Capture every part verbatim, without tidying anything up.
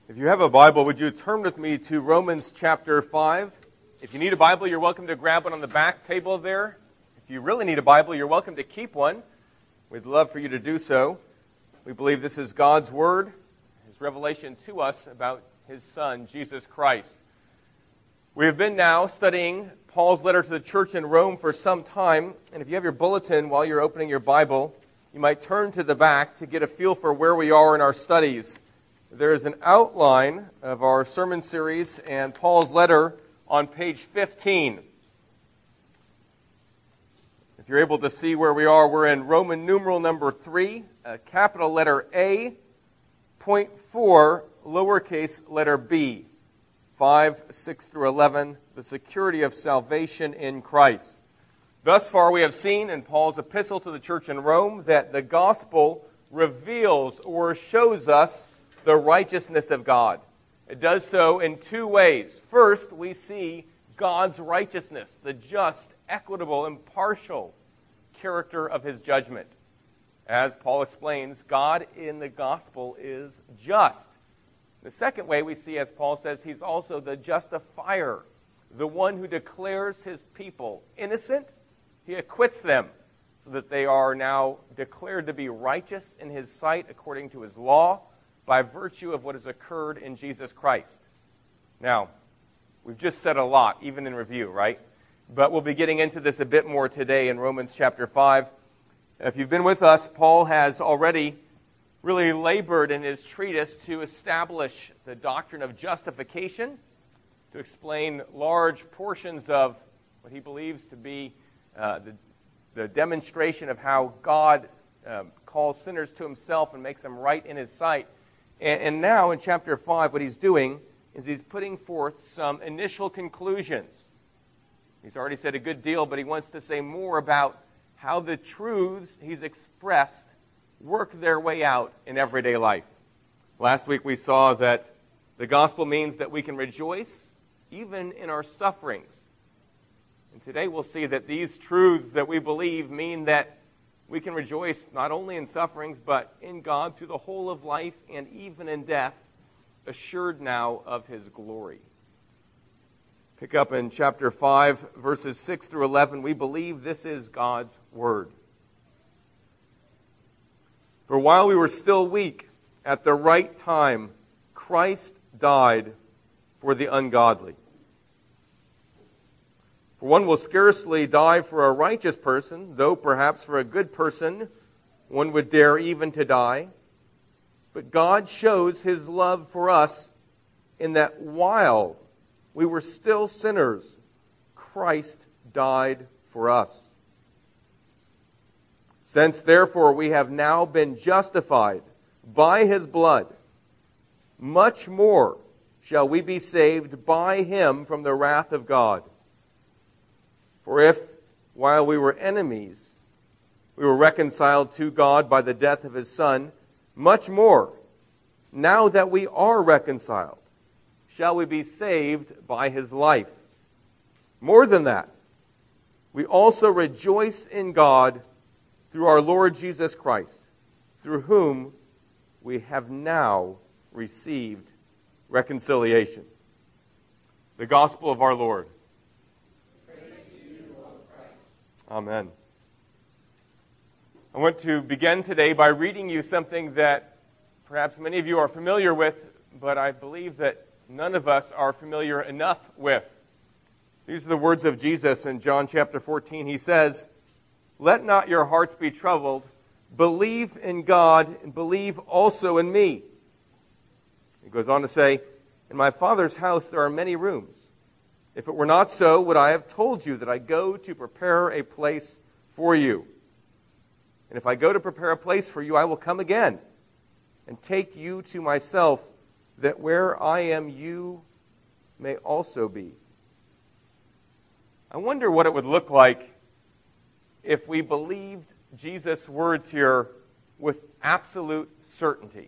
If you have a Bible, would you turn with me to Romans chapter five? If you need a Bible, you're welcome to grab one on the back table there. If you really need a Bible, you're welcome to keep one. We'd love for you to do so. We believe this is God's Word, His revelation to us about His Son, Jesus Christ. We have been now studying Paul's letter to the church in Rome for some time, and if you have your bulletin while you're opening your Bible, you might turn to the back to get a feel for where we are in our studies. There is an outline of our sermon series and Paul's letter on page fifteen. If you're able to see where we are, we're in Roman numeral number three, uh, capital letter A, point four, lowercase letter b, five, six through eleven, the security of salvation in Christ. Thus far we have seen in Paul's epistle to the church in Rome that the gospel reveals or shows us the righteousness of God. It does so in two ways. First, we see God's righteousness, the just, equitable, impartial character of His judgment. As Paul explains, God in the gospel is just. The second way we see, as Paul says, He's also the justifier, the one who declares His people innocent. He acquits them so that they are now declared to be righteous in His sight according to His law, by virtue of what has occurred in Jesus Christ. Now, we've just said a lot, even in review, right? But we'll be getting into this a bit more today in Romans chapter five. If you've been with us, Paul has already really labored in his treatise to establish the doctrine of justification, to explain large portions of what he believes to be uh, the, the demonstration of how God uh, calls sinners to Himself and makes them right in His sight. And now, in chapter five, what he's doing is he's putting forth some initial conclusions. He's already said a good deal, but he wants to say more about how the truths he's expressed work their way out in everyday life. Last week we saw that the gospel means that we can rejoice even in our sufferings. And today we'll see that these truths that we believe mean that we can rejoice not only in sufferings, but in God through the whole of life and even in death, assured now of His glory. Pick up in chapter five, verses six through eleven. We believe this is God's Word. For while we were still weak, at the right time, Christ died for the ungodly. For one will scarcely die for a righteous person, though perhaps for a good person one would dare even to die. But God shows His love for us in that while we were still sinners, Christ died for us. Since therefore we have now been justified by His blood, much more shall we be saved by Him from the wrath of God. For if, while we were enemies, we were reconciled to God by the death of His Son, much more, now that we are reconciled, shall we be saved by His life. More than that, we also rejoice in God through our Lord Jesus Christ, through whom we have now received reconciliation. The gospel of our Lord. Amen. I want to begin today by reading you something that perhaps many of you are familiar with, but I believe that none of us are familiar enough with. These are the words of Jesus in John chapter fourteen. He says, "Let not your hearts be troubled. Believe in God and believe also in me." He goes on to say, "In my Father's house there are many rooms. If it were not so, would I have told you that I go to prepare a place for you? And if I go to prepare a place for you, I will come again and take you to myself, that where I am, you may also be." I wonder what it would look like if we believed Jesus' words here with absolute certainty.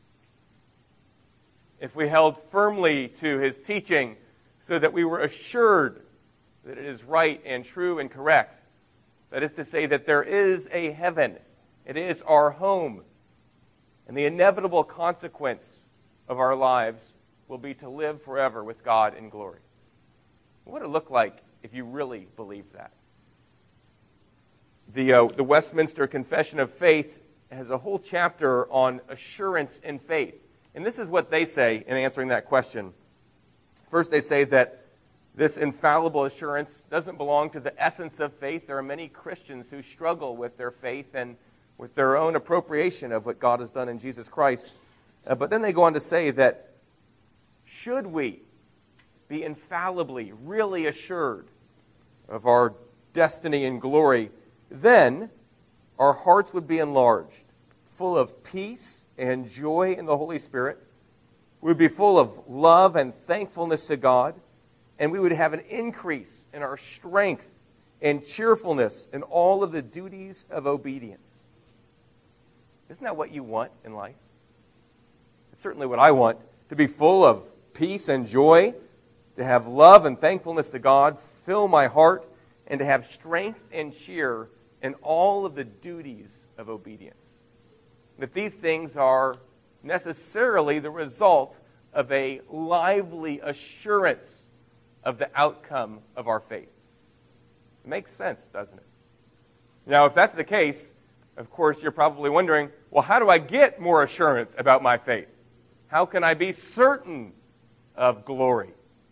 If we held firmly to His teaching so that we were assured that it is right and true and correct. That is to say that there is a heaven. It is our home. And the inevitable consequence of our lives will be to live forever with God in glory. What would it look like if you really believed that? The, uh, the Westminster Confession of Faith has a whole chapter on assurance in faith. And this is what they say in answering that question. First, they say that this infallible assurance doesn't belong to the essence of faith. There are many Christians who struggle with their faith and with their own appropriation of what God has done in Jesus Christ. Uh, but then they go on to say that should we be infallibly, really assured of our destiny and glory, then our hearts would be enlarged, full of peace and joy in the Holy Spirit. We would be full of love and thankfulness to God, and we would have an increase in our strength and cheerfulness in all of the duties of obedience. Isn't that what you want in life? It's certainly what I want, to be full of peace and joy, to have love and thankfulness to God fill my heart, and to have strength and cheer in all of the duties of obedience. That these things are necessarily the result of a lively assurance of the outcome of our faith. It makes sense, doesn't it? Now, if that's the case, of course, you're probably wondering, well, how do I get more assurance about my faith? How can I be certain of glory?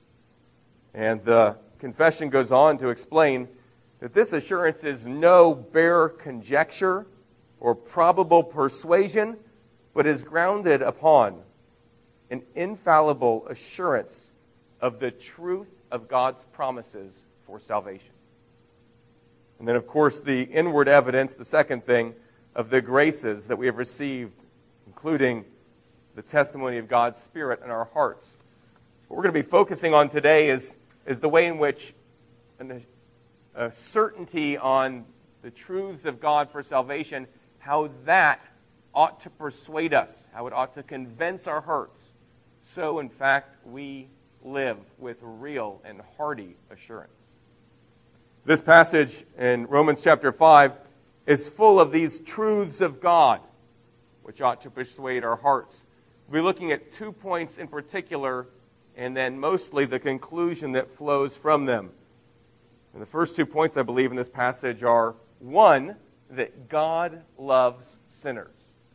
And the confession goes on to explain that this assurance is no bare conjecture or probable persuasion, but is grounded upon an infallible assurance of the truth of God's promises for salvation. And then, of course, the inward evidence, the second thing, of the graces that we have received, including the testimony of God's Spirit in our hearts. What we're going to be focusing on today is, is the way in which an, a certainty on the truths of God for salvation, how that ought to persuade us, how it ought to convince our hearts. So, in fact, we live with real and hearty assurance. This passage in Romans chapter five is full of these truths of God, which ought to persuade our hearts. We'll be looking at two points in particular, and then mostly the conclusion that flows from them. And the first two points, I believe, in this passage are, one, that God loves sinners.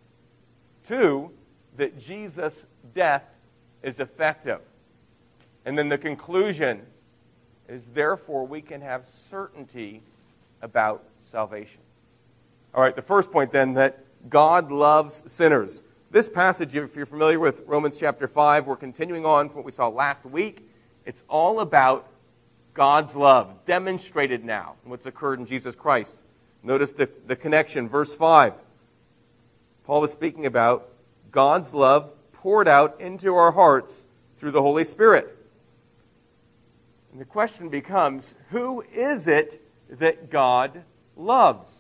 Two, that Jesus' death is effective. And then the conclusion is, therefore, we can have certainty about salvation. All right, the first point then, that God loves sinners. This passage, if you're familiar with Romans chapter five, we're continuing on from what we saw last week. It's all about God's love, demonstrated now in what's occurred in Jesus Christ. Notice the, the connection, verse five. Paul is speaking about God's love poured out into our hearts through the Holy Spirit. And the question becomes, who is it that God loves?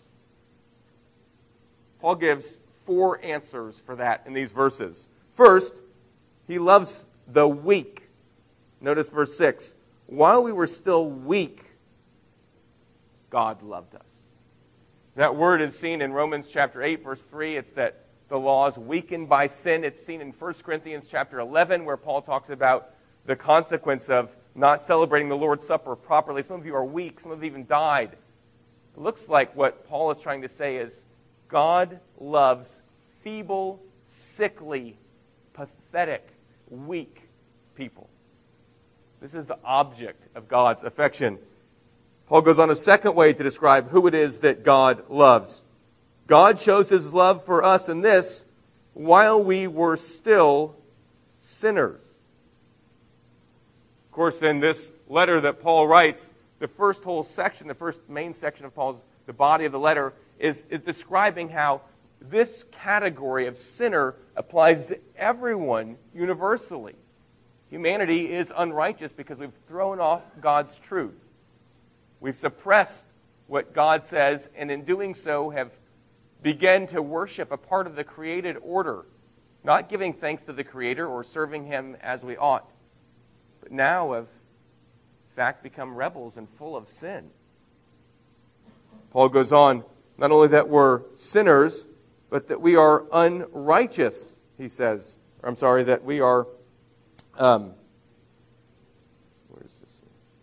Paul gives four answers for that in these verses. First, he loves the weak. Notice verse six. While we were still weak, God loved us. That word is seen in Romans chapter eight, verse three. It's that the law is weakened by sin. It's seen in First Corinthians chapter eleven, where Paul talks about the consequence of not celebrating the Lord's Supper properly. Some of you are weak. Some of you even died. It looks like what Paul is trying to say is God loves feeble, sickly, pathetic, weak people. This is the object of God's affection. Paul goes on a second way to describe who it is that God loves. God shows his love for us in this, while we were still sinners. Of course, in this letter that Paul writes, the first whole section, the first main section of Paul's, the body of the letter, is, is describing how this category of sinner applies to everyone universally. Humanity is unrighteous because we've thrown off God's truth. We've suppressed what God says, and in doing so have begun to worship a part of the created order, not giving thanks to the Creator or serving Him as we ought, but now have, in fact, become rebels and full of sin. Paul goes on, not only that we're sinners, but that we are unrighteous, he says, I'm sorry, that we are, um, where is this?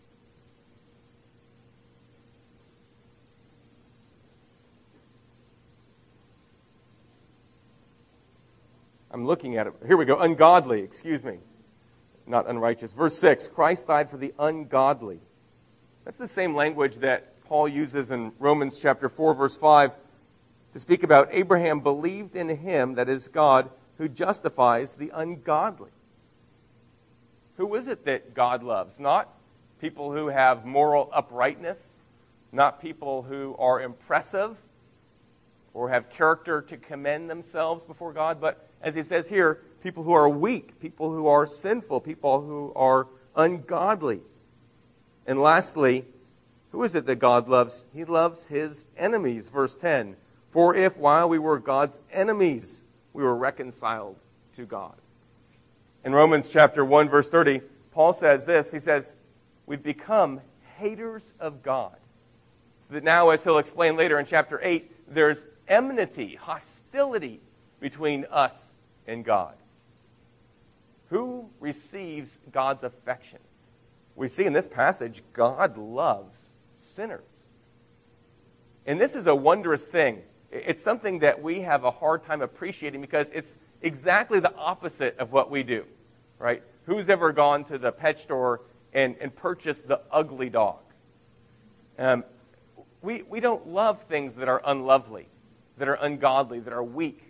I'm looking at it. Here we go. Ungodly, excuse me. Not unrighteous. Verse six, Christ died for the ungodly. That's the same language that Paul uses in Romans chapter four, verse five, to speak about Abraham believed in him, that is God, who justifies the ungodly. Who is it that God loves? Not people who have moral uprightness, not people who are impressive or have character to commend themselves before God, but as he says here, people who are weak, people who are sinful, people who are ungodly. And lastly, who is it that God loves? He loves his enemies. Verse ten, for if while we were God's enemies, we were reconciled to God. In Romans chapter one, verse thirty, Paul says this. He says, we've become haters of God. So that now, as he'll explain later in chapter eight, there's enmity, hostility between us and God. Who receives God's affection? We see in this passage, God loves sinners. And this is a wondrous thing. It's something that we have a hard time appreciating because it's exactly the opposite of what we do, right? Who's ever gone to the pet store and, and purchased the ugly dog? Um, we, we don't love things that are unlovely, that are ungodly, that are weak.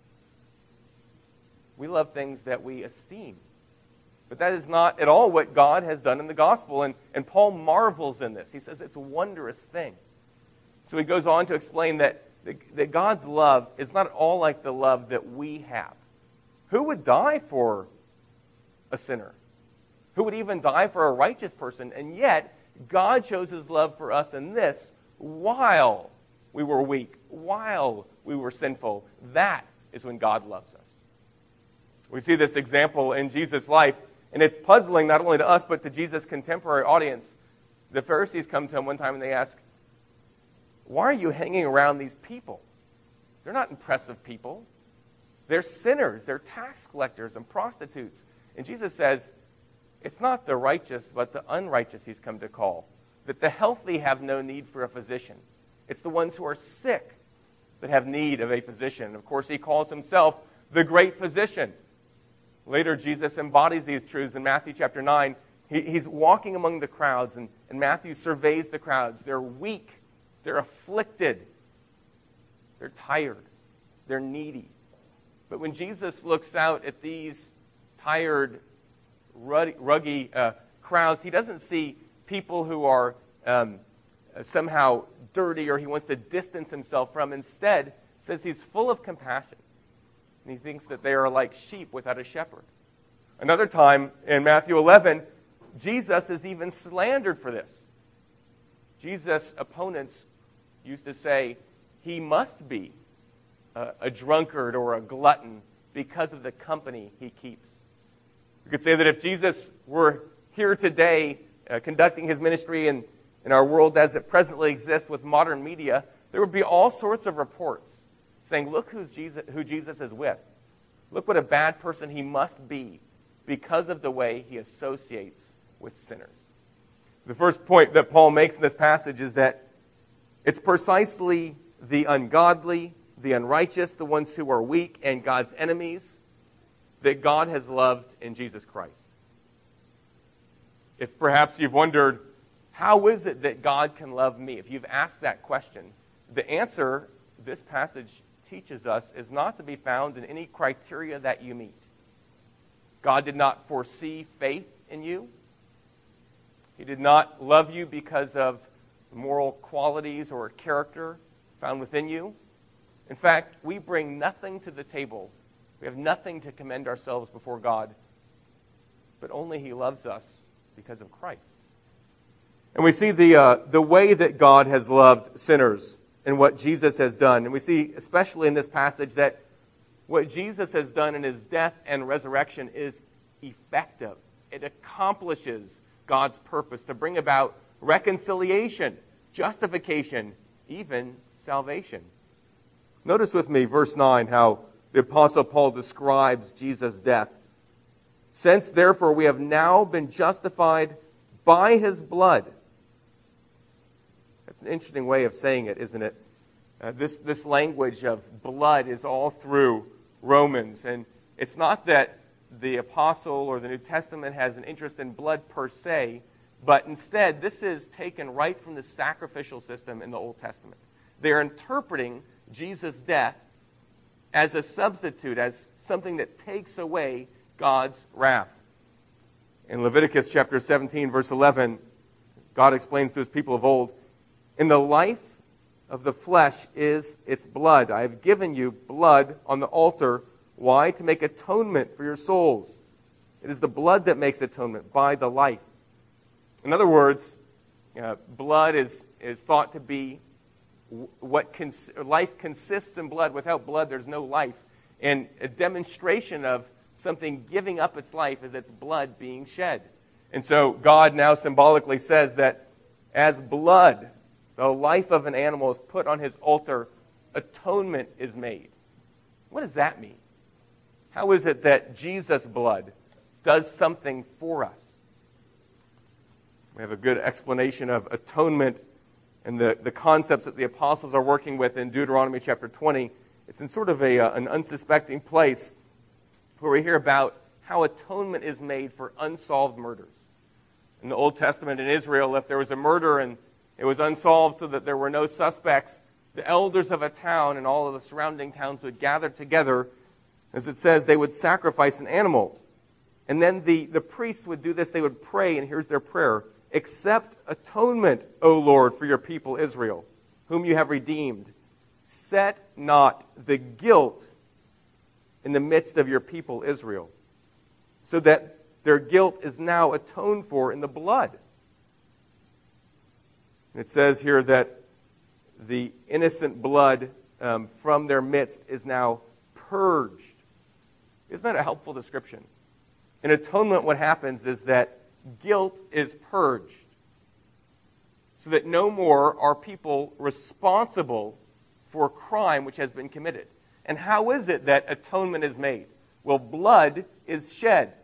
We love things that we esteem. But that is not at all what God has done in the gospel. And, and Paul marvels in this. He says it's a wondrous thing. So he goes on to explain that, that God's love is not at all like the love that we have. Who would die for a sinner? Who would even die for a righteous person? And yet, God shows his love for us in this while we were weak, while we were sinful. That is when God loves us. We see this example in Jesus' life, and it's puzzling not only to us, but to Jesus' contemporary audience. The Pharisees come to him one time and they ask, why are you hanging around these people? They're not impressive people. They're sinners. They're tax collectors and prostitutes. And Jesus says, it's not the righteous, but the unrighteous he's come to call. That the healthy have no need for a physician. It's the ones who are sick that have need of a physician. Of course, he calls himself the great physician. Later, Jesus embodies these truths in Matthew chapter nine. He, he's walking among the crowds, and, and Matthew surveys the crowds. They're weak. They're afflicted. They're tired. They're needy. But when Jesus looks out at these tired, ruddy, ruggy uh, crowds, he doesn't see people who are um, somehow dirty or he wants to distance himself from. Instead, it says he's full of compassion. And he thinks that they are like sheep without a shepherd. Another time in Matthew eleven, Jesus is even slandered for this. Jesus' opponents used to say he must be a, a drunkard or a glutton because of the company he keeps. We could say that if Jesus were here today uh, conducting his ministry in, in our world as it presently exists with modern media, there would be all sorts of reports saying, look who's Jesus, who Jesus is with. Look what a bad person he must be because of the way he associates with sinners. The first point that Paul makes in this passage is that it's precisely the ungodly, the unrighteous, the ones who are weak and God's enemies that God has loved in Jesus Christ. If perhaps you've wondered, how is it that God can love me? If you've asked that question, the answer this passage teaches us is not to be found in any criteria that you meet. God did not foresee faith in you. He did not love you because of moral qualities or character found within you. In fact, we bring nothing to the table. We have nothing to commend ourselves before God, but only he loves us because of Christ. And we see the, uh, the way that God has loved sinners and what Jesus has done. And we see, especially in this passage, that what Jesus has done in his death and resurrection is effective. It accomplishes God's purpose to bring about reconciliation, justification, even salvation. Notice with me, verse nine, how the Apostle Paul describes Jesus' death. Since, therefore, we have now been justified by his blood. That's an interesting way of saying it, isn't it? Uh, this, this language of blood is all through Romans. And it's not that the apostle or the New Testament has an interest in blood per se, but instead, this is taken right from the sacrificial system in the Old Testament. They're interpreting Jesus' death as a substitute, as something that takes away God's wrath. In Leviticus chapter seventeen, verse eleven, God explains to his people of old, "In the life of the flesh is its blood. I have given you blood on the altar." Why? To make atonement for your souls. It is the blood that makes atonement by the life. In other words, uh, blood is, is thought to be what cons- life consists in blood. Without blood, there's no life. And a demonstration of something giving up its life is its blood being shed. And so God now symbolically says that as blood, the life of an animal is put on his altar, atonement is made. What does that mean? How is it that Jesus' blood does something for us? We have a good explanation of atonement and the, the concepts that the apostles are working with in Deuteronomy chapter twenty. It's in sort of a, uh, an unsuspecting place where we hear about how atonement is made for unsolved murders. In the Old Testament in Israel, if there was a murder and it was unsolved so that there were no suspects, the elders of a town and all of the surrounding towns would gather together. As it says, they would sacrifice an animal. And then the, the priests would do this. They would pray, and here's their prayer. "Accept atonement, O Lord, for your people Israel, whom you have redeemed. Set not the guilt in the midst of your people Israel, so that their guilt is now atoned for in the blood." And it says here that the innocent blood um, from their midst is now purged. Isn't that a helpful description? In atonement, what happens is that guilt is purged, so that no more are people responsible for crime which has been committed. And how is it that atonement is made? Well, blood is shed.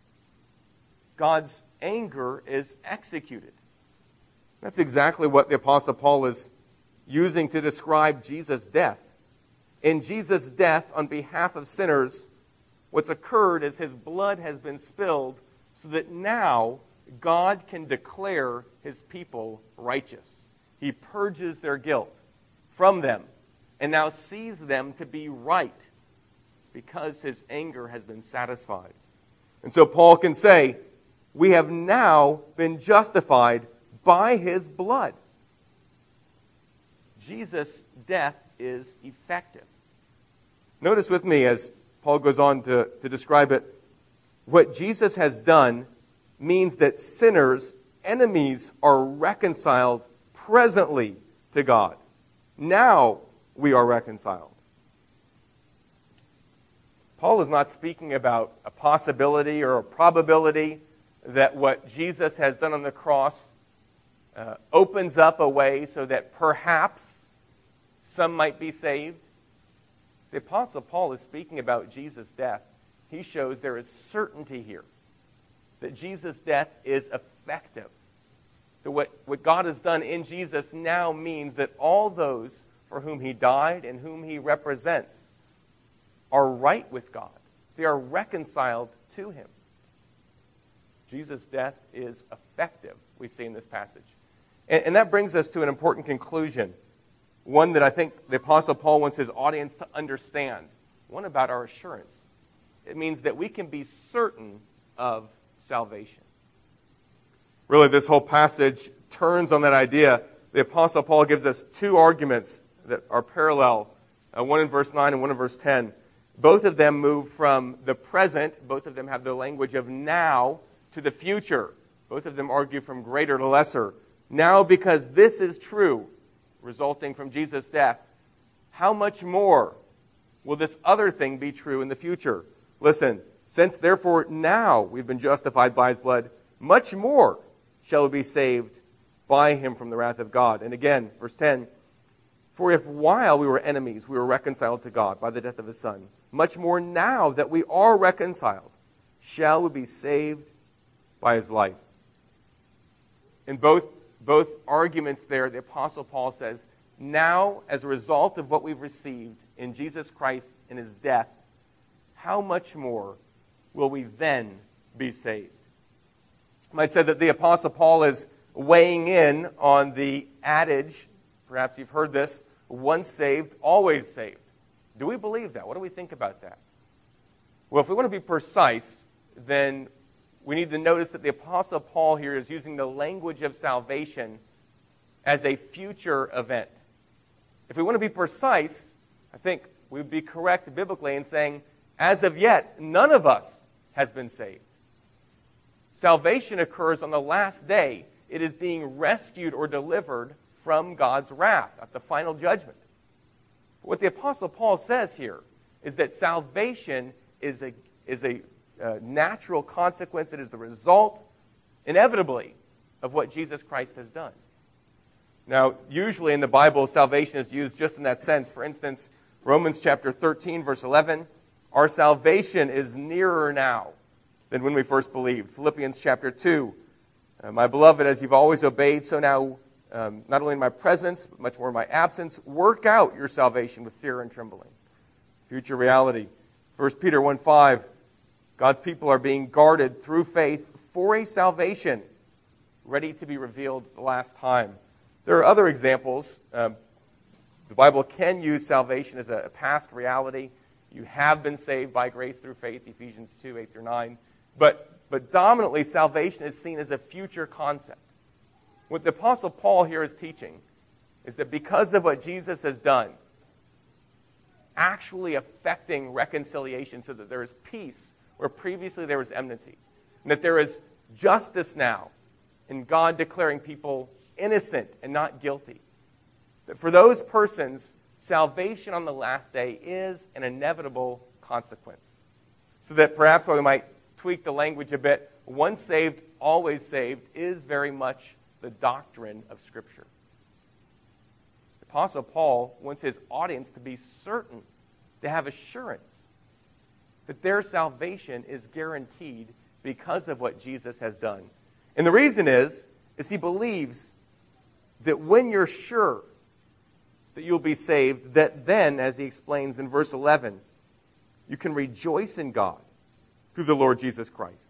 God's anger is executed. That's exactly what the Apostle Paul is using to describe Jesus' death. In Jesus' death on behalf of sinners, what's occurred is his blood has been spilled so that now God can declare his people righteous. He purges their guilt from them and now sees them to be right because his anger has been satisfied. And so Paul can say, we have now been justified by his blood. Jesus' death is effective. Notice with me as Paul goes on to, to describe it. What Jesus has done means that sinners, enemies, are reconciled presently to God. Now we are reconciled. Paul is not speaking about a possibility or a probability that what Jesus has done on the cross uh, opens up a way so that perhaps some might be saved. The Apostle Paul is speaking about Jesus' death. He shows there is certainty here that Jesus' death is effective. That what, what God has done in Jesus now means that all those for whom he died and whom he represents are right with God. They are reconciled to him. Jesus' death is effective, we see in this passage. And, and that brings us to an important conclusion. One that I think the Apostle Paul wants his audience to understand. One about our assurance. It means that we can be certain of salvation. Really, this whole passage turns on that idea. The Apostle Paul gives us two arguments that are parallel, uh, one in verse nine and one in verse ten. Both of them move from the present, both of them have the language of now, to the future. Both of them argue from greater to lesser. Now, because this is true, resulting from Jesus' death, how much more will this other thing be true in the future? Listen, since therefore now we've been justified by his blood, much more shall we be saved by him from the wrath of God. And again, verse ten, For if while we were enemies, we were reconciled to God by the death of his Son, much more now that we are reconciled, shall we be saved by his life. In both, both arguments there, the Apostle Paul says, now, as a result of what we've received in Jesus Christ and his death, how much more will we then be saved? I might say that the Apostle Paul is weighing in on the adage, perhaps you've heard this, once saved, always saved. Do we believe that? What do we think about that? Well, if we want to be precise, then we need to notice that the Apostle Paul here is using the language of salvation as a future event. If we want to be precise, I think we would be correct biblically in saying, as of yet, none of us has been saved. Salvation occurs on the last day. It is being rescued or delivered from God's wrath at the final judgment. But what the Apostle Paul says here is that salvation is a, is a uh, natural consequence. It is the result, inevitably, of what Jesus Christ has done. Now, usually in the Bible, salvation is used just in that sense. For instance, Romans chapter thirteen, verse eleven, our salvation is nearer now than when we first believed. Philippians chapter two, uh, my beloved, as you've always obeyed, so now, um, not only in my presence, but much more in my absence, work out your salvation with fear and trembling. Future reality. First Peter one five, God's people are being guarded through faith for a salvation ready to be revealed the last time. There are other examples. Um, the Bible can use salvation as a past reality. You have been saved by grace through faith, Ephesians two, eight through nine. But, but dominantly, salvation is seen as a future concept. What the Apostle Paul here is teaching is that because of what Jesus has done, actually affecting reconciliation so that there is peace where previously there was enmity, and that there is justice now in God declaring people innocent and not guilty. That for those persons, salvation on the last day is an inevitable consequence. So that perhaps we might tweak the language a bit, once saved, always saved is very much the doctrine of Scripture. The Apostle Paul wants his audience to be certain, to have assurance that their salvation is guaranteed because of what Jesus has done. And the reason is, is he believes that when you're sure that you'll be saved, that then, as he explains in verse eleven, you can rejoice in God through the Lord Jesus Christ.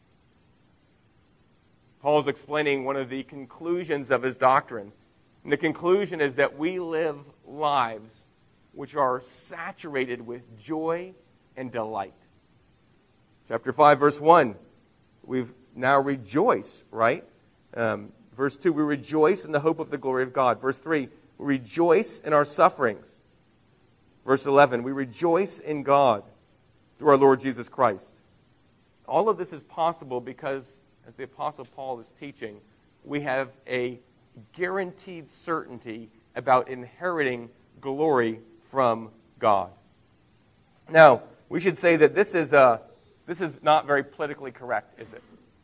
Paul is explaining one of the conclusions of his doctrine. And the conclusion is that we live lives which are saturated with joy and delight. Chapter five, verse one, we've now rejoice, right? Um, verse two, we rejoice in the hope of the glory of God. Verse three, we rejoice in our sufferings. Verse eleven, we rejoice in God through our Lord Jesus Christ. All of this is possible because, as the Apostle Paul is teaching, we have a guaranteed certainty about inheriting glory from God. Now, we should say that this is, a, this is not very politically correct, is it?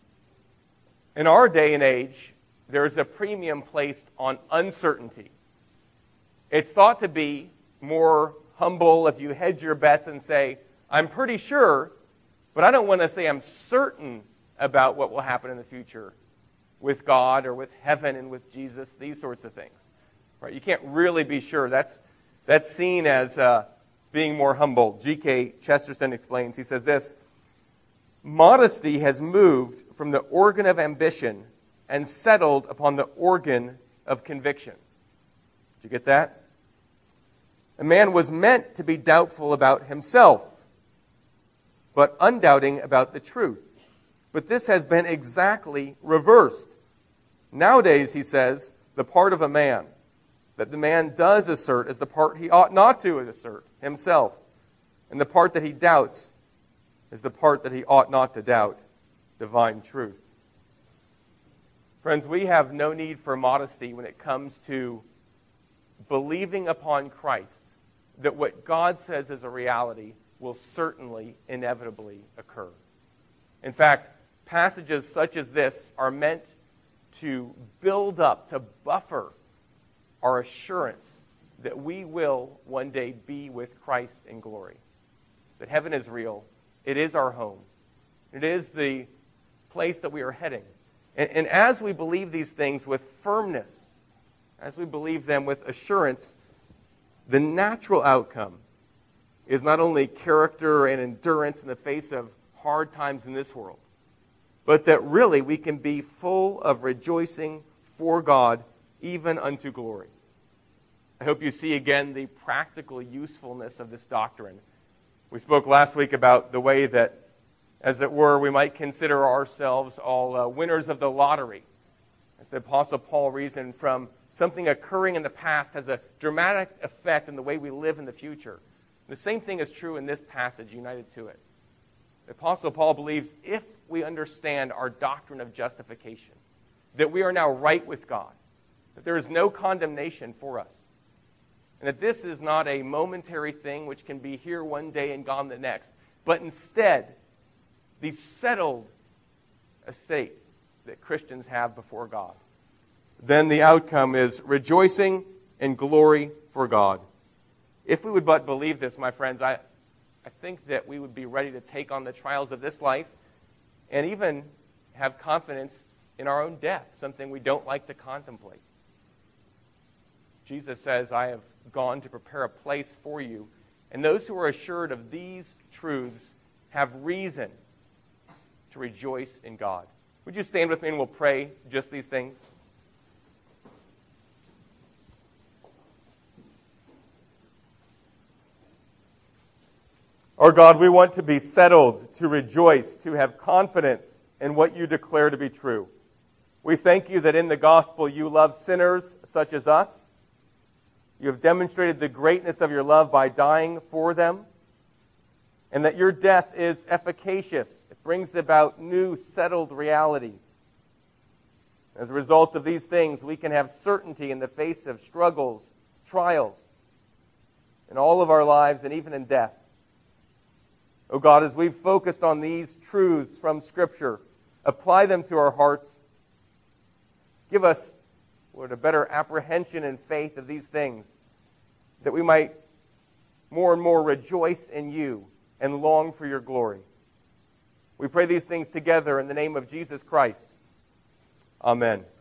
In our day and age, there is a premium placed on uncertainty. It's thought to be more humble if you hedge your bets and say, I'm pretty sure, but I don't want to say I'm certain about what will happen in the future with God or with heaven and with Jesus, these sorts of things. Right? You can't really be sure. That's, that's seen as uh, being more humble. G K Chesterton explains, he says this, modesty has moved from the organ of ambition and settled upon the organ of conviction. Did you get that? A man was meant to be doubtful about himself, but undoubting about the truth. But this has been exactly reversed. Nowadays, he says, the part of a man that the man does assert is the part he ought not to assert himself. And the part that he doubts is the part that he ought not to doubt, divine truth. Friends, we have no need for modesty when it comes to believing upon Christ that what God says is a reality will certainly, inevitably occur. In fact, passages such as this are meant to build up, to buffer our assurance that we will one day be with Christ in glory. That heaven is real. It is our home. It is the place that we are heading. And, and as we believe these things with firmness, as we believe them with assurance, the natural outcome is not only character and endurance in the face of hard times in this world, but that really we can be full of rejoicing for God, even unto glory. I hope you see again the practical usefulness of this doctrine. We spoke last week about the way that, as it were, we might consider ourselves all uh, winners of the lottery. As the Apostle Paul reasoned, from something occurring in the past has a dramatic effect in the way we live in the future. The same thing is true in this passage united to it. The Apostle Paul believes if we understand our doctrine of justification, that we are now right with God, that there is no condemnation for us, and that this is not a momentary thing which can be here one day and gone the next, but instead the settled estate that Christians have before God. Then the outcome is rejoicing and glory for God. If we would but believe this, my friends, I, I think that we would be ready to take on the trials of this life and even have confidence in our own death, something we don't like to contemplate. Jesus says, I have gone to prepare a place for you. And those who are assured of these truths have reason to rejoice in God. Would you stand with me and we'll pray just these things? Our God, we want to be settled, to rejoice, to have confidence in what you declare to be true. We thank you that in the gospel you love sinners such as us. You have demonstrated the greatness of your love by dying for them, and that your death is efficacious. It brings about new, settled realities. As a result of these things, we can have certainty in the face of struggles, trials, in all of our lives and even in death. Oh God, as we've focused on these truths from Scripture, apply them to our hearts. Give us, Lord, a better apprehension and faith of these things, that we might more and more rejoice in you and long for your glory. We pray these things together in the name of Jesus Christ. Amen.